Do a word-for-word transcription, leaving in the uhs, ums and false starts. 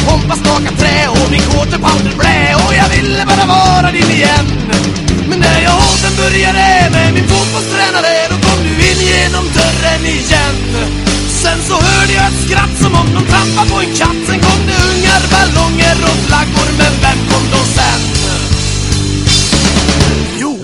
Pompa staka trä och min quarterpounder blä. Och jag ville bara vara din igen. Men när jag åten började med min fotbollstränare, då kom du in genom dörren igen. Sen så hörde jag ett skratt som om någon trampade på en katt. Sen kom det ungar, ballonger och flaggor, men vem kom då sen?